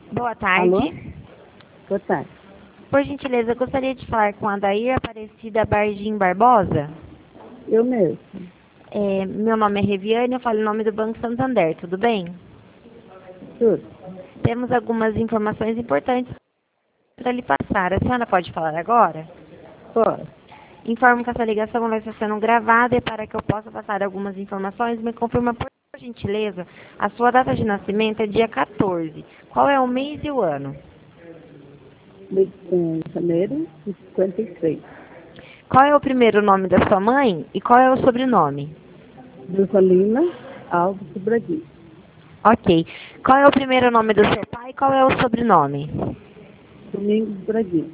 Boa Alô? tarde. Boa tarde. Por gentileza, eu gostaria de falar com a Adair Aparecida Bardim Barbosa. Eu mesmo. Meu nome é Reviane, eu falo em nome do Banco Santander, tudo bem? Tudo. Temos algumas informações importantes para lhe passar. A senhora pode falar agora? Pode. Informo que essa ligação vai estar sendo gravada e para que eu possa passar algumas informações, me confirma por gentileza, a sua data de nascimento é dia 14. Qual é o mês e o ano? Em janeiro de 53. Qual é o primeiro nome da sua mãe e qual é o sobrenome? Rosalina Alves Braguinho. Ok. Qual é o primeiro nome do seu pai e qual é o sobrenome? Domingos Braguinho.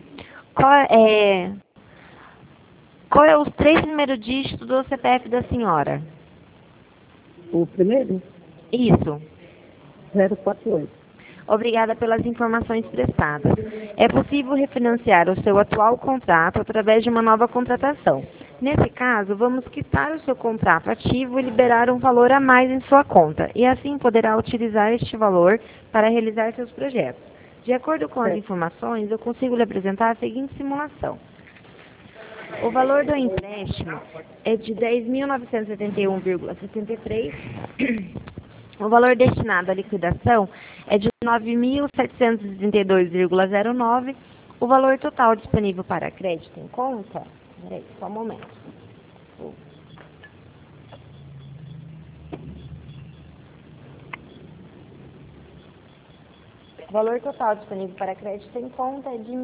Qual é os três primeiros dígitos do CPF da senhora? O primeiro? Isso. 048. Obrigada pelas informações prestadas. É possível refinanciar o seu atual contrato através de uma nova contratação. Nesse caso, vamos quitar o seu contrato ativo e liberar um valor a mais em sua conta, e assim poderá utilizar este valor para realizar seus projetos. De acordo com as Certo. informações, eu consigo lhe apresentar a seguinte simulação. O valor do empréstimo é de 10.971,73. O valor destinado à liquidação é de 9.732,09. O valor total disponível para crédito em conta... Peraí, só um momento. O valor total disponível para crédito em conta é de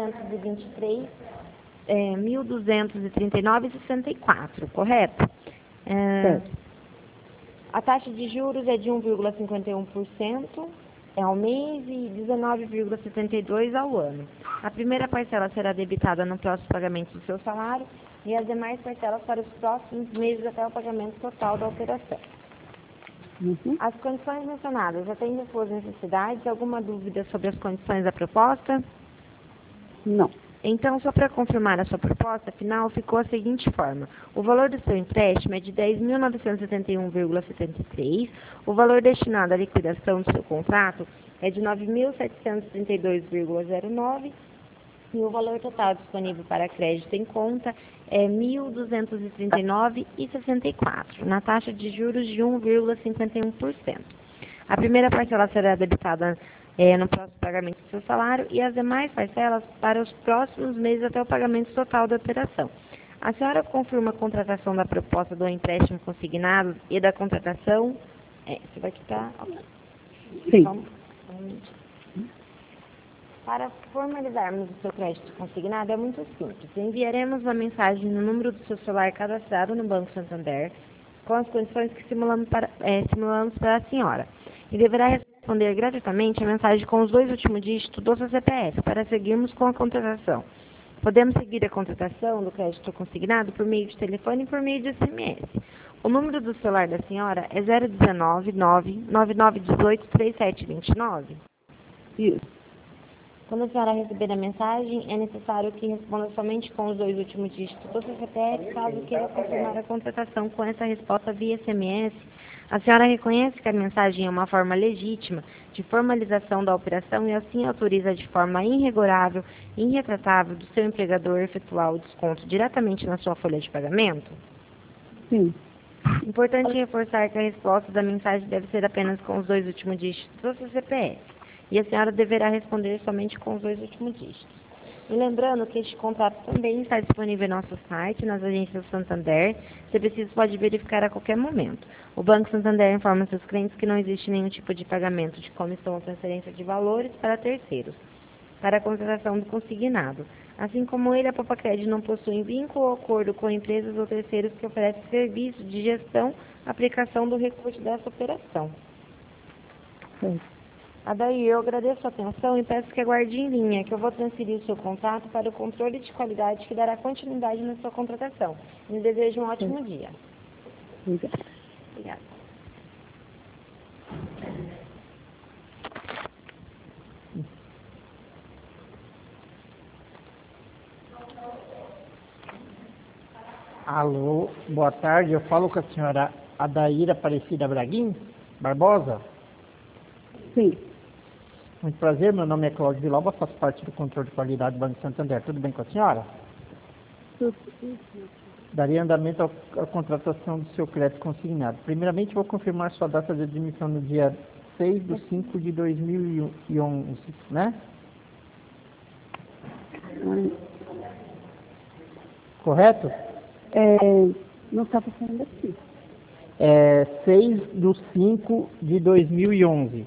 1.239,64, correto? Certo. A taxa de juros é de 1,51% ao mês e 19,72% ao ano. A primeira parcela será debitada no próximo pagamento do seu salário e as demais parcelas para os próximos meses até o pagamento total da operação. Uhum. As condições mencionadas atendem às suas necessidades? Alguma dúvida sobre as condições da proposta? Não. Então, só para confirmar a sua proposta final, ficou a seguinte forma. O valor do seu empréstimo é de 10.971,73. O valor destinado à liquidação do seu contrato é de 9.732,09. E o valor total disponível para crédito em conta é 1.239,64, na taxa de juros de 1,51%. A primeira parcela será debitada no próximo pagamento do seu salário e as demais parcelas para os próximos meses até o pagamento total da operação. A senhora confirma a contratação da proposta do empréstimo consignado e da contratação... Você vai quitar... Okay. Sim. Então, para formalizarmos o seu crédito consignado é muito simples. Enviaremos uma mensagem no número do seu celular cadastrado no Banco Santander com as condições que simulamos para a senhora. E deverá responder gratuitamente a mensagem com os 2 últimos dígitos do seu CPF para seguirmos com a contratação. Podemos seguir a contratação do crédito consignado por meio de telefone e por meio de SMS. O número do celular da senhora é 019 99918 3729. Isso. Quando a senhora receber a mensagem, é necessário que responda somente com os 2 últimos dígitos do seu CPF, caso queira confirmar a contratação com essa resposta via SMS. A senhora reconhece que a mensagem é uma forma legítima de formalização da operação e assim autoriza de forma irrevogável e irretratável do seu empregador efetuar o desconto diretamente na sua folha de pagamento? Sim. Importante reforçar que a resposta da mensagem deve ser apenas com os 2 últimos dígitos do seu CPF. E a senhora deverá responder somente com os 2 últimos dígitos. E lembrando que este contrato também está disponível em nosso site, nas agências Santander. Se preciso, pode verificar a qualquer momento. O Banco Santander informa seus clientes que não existe nenhum tipo de pagamento de comissão ou transferência de valores para terceiros, para a contratação do consignado. Assim como ele, a Popacred não possui vínculo ou acordo com empresas ou terceiros que oferecem serviço de gestão, aplicação do recurso dessa operação. Certo. Adair, eu agradeço a atenção e peço que aguarde em linha, que eu vou transferir o seu contrato para o controle de qualidade que dará continuidade na sua contratação. Me desejo um ótimo dia. Obrigada. Obrigada. Alô, boa tarde. Eu falo com a senhora Adair Aparecida Braguim Barbosa. Sim. Muito prazer, meu nome é Cláudio Vilauba, faço parte do controle de qualidade do Banco Santander. Tudo bem com a senhora? Tudo. Daria andamento à contratação do seu crédito consignado. Primeiramente, vou confirmar sua data de admissão no dia 6/5/2011, né? Correto? Não está passando aqui. 6/5/2011.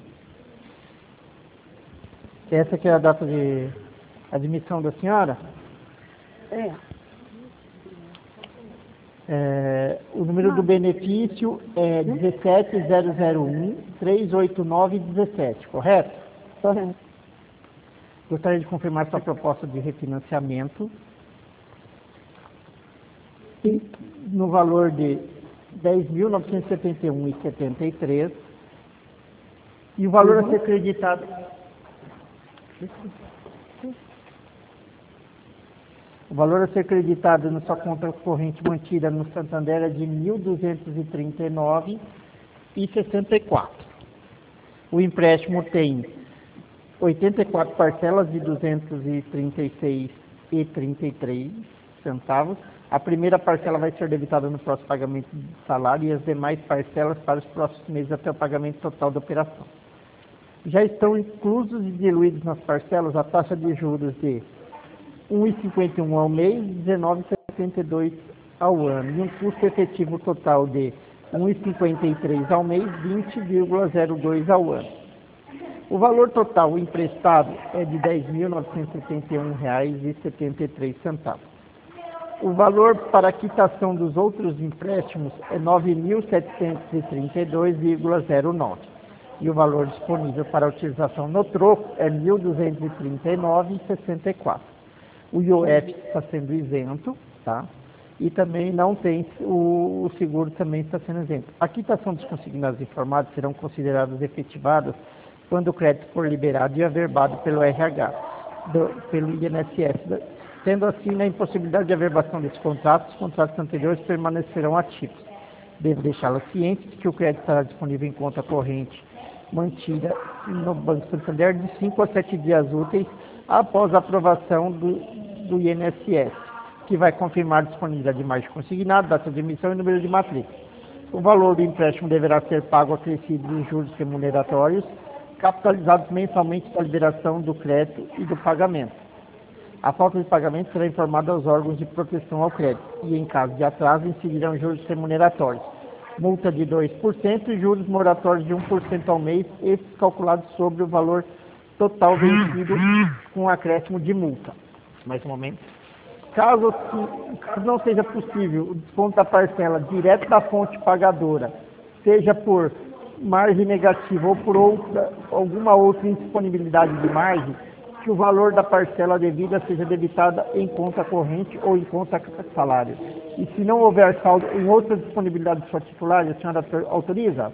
Essa que é a data de admissão da senhora? O número do benefício é 17.001.389.17, correto? Correto. Gostaria de confirmar sua proposta de refinanciamento Sim. no valor de R$ 10.971,73 e o valor a ser creditado. O valor a ser creditado na sua conta corrente mantida no Santander é de R$ 1.239,64. O empréstimo tem 84 parcelas de R$ 236,33 centavos. A primeira parcela vai ser debitada no próximo pagamento de salário e as demais parcelas para os próximos meses até o pagamento total da operação. Já estão inclusos e diluídos nas parcelas a taxa de juros de 1,51 ao mês e 19,72 ao ano, e um custo efetivo total de 1,53 ao mês, 20,02 ao ano. O valor total emprestado é de R$ 10.971,73. O valor para a quitação dos outros empréstimos é R$ 9.732,09. E o valor disponível para utilização no troco é R$ 1.239,64. O IOF está sendo isento, tá? E também não tem, o seguro também está sendo isento. A quitação dos consignados informados serão consideradas efetivadas quando o crédito for liberado e averbado pelo RH, pelo INSS. Tendo assim, na impossibilidade de averbação desses contratos, os contratos anteriores permanecerão ativos. Devo deixá-la ciente de que o crédito estará disponível em conta corrente mantida no Banco Santander de 5 a 7 dias úteis após a aprovação do INSS, que vai confirmar a disponibilidade de margem consignada, data de emissão e número de matrícula. O valor do empréstimo deverá ser pago acrescido de juros remuneratórios, capitalizados mensalmente da liberação do crédito e do pagamento. A falta de pagamento será informada aos órgãos de proteção ao crédito e, em caso de atraso, incidirão juros remuneratórios, multa de 2% e juros moratórios de 1% ao mês, esses calculados sobre o valor total vencido com acréscimo de multa. Mais um momento. Caso não seja possível o desconto da parcela direto da fonte pagadora, seja por margem negativa ou por alguma outra indisponibilidade de margem, que o valor da parcela devida seja debitada em conta corrente ou em conta salário. E se não houver saldo em outra disponibilidade de sua titular, a senhora autoriza?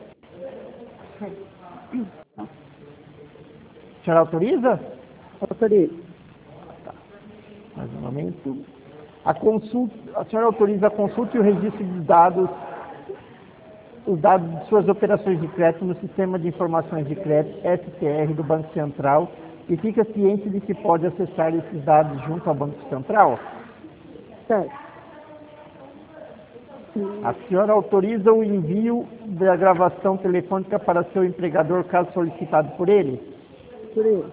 A senhora autoriza? Autorizo. Mais um momento. A senhora autoriza a consulta e o registro de dados, os dados de suas operações de crédito no Sistema de Informações de Crédito, STR, do Banco Central, e fica ciente de que pode acessar esses dados junto ao Banco Central? Certo. A senhora autoriza o envio da gravação telefônica para seu empregador, caso solicitado por ele? Por ele.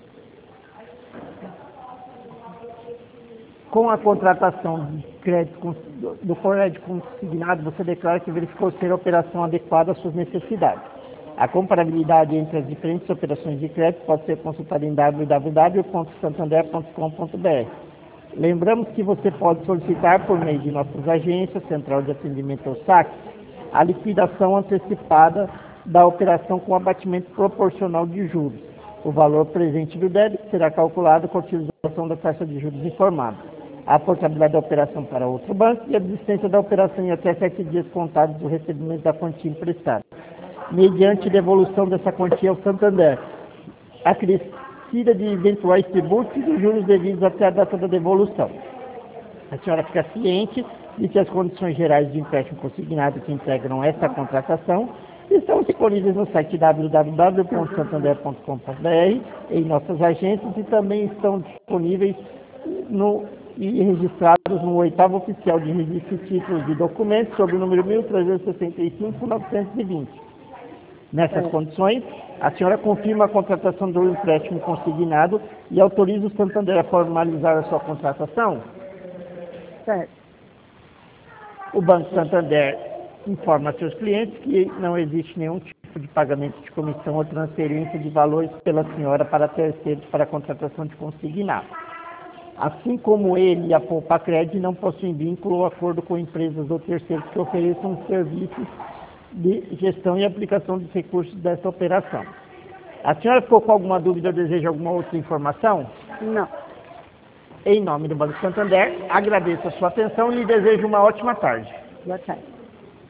Com a contratação de crédito, do crédito consignado, você declara que verificou ser a operação adequada às suas necessidades. A comparabilidade entre as diferentes operações de crédito pode ser consultada em www.santander.com.br. Lembramos que você pode solicitar, por meio de nossas agências, Central de Atendimento ao SAC, a liquidação antecipada da operação com abatimento proporcional de juros. O valor presente do débito será calculado com a utilização da taxa de juros informada. A portabilidade da operação para outro banco e a desistência da operação em até 7 dias contados do recebimento da quantia emprestada, mediante devolução dessa quantia ao Santander, acrescida de eventuais tributos e dos juros devidos até a data da devolução. A senhora fica ciente de que as condições gerais de empréstimo consignado que integram esta contratação Estão disponíveis no site www.santander.com.br, em nossas agências, e também estão disponíveis e registrados no 8º Oficial de Registro de Títulos de Documentos, sob o número 1365-920. Nessas condições, a senhora confirma a contratação do empréstimo consignado e autoriza o Santander a formalizar a sua contratação? Certo. O Banco Santander informa a seus clientes que não existe nenhum tipo de pagamento de comissão ou transferência de valores pela senhora para terceiros para a contratação de consignado. Assim como ele e a Poupacred não possuem vínculo ou acordo com empresas ou terceiros que ofereçam serviços de gestão e aplicação dos recursos dessa operação. A senhora ficou com alguma dúvida ou deseja alguma outra informação? Não. Em nome do Banco Santander, agradeço a sua atenção e lhe desejo uma ótima tarde. Boa tarde.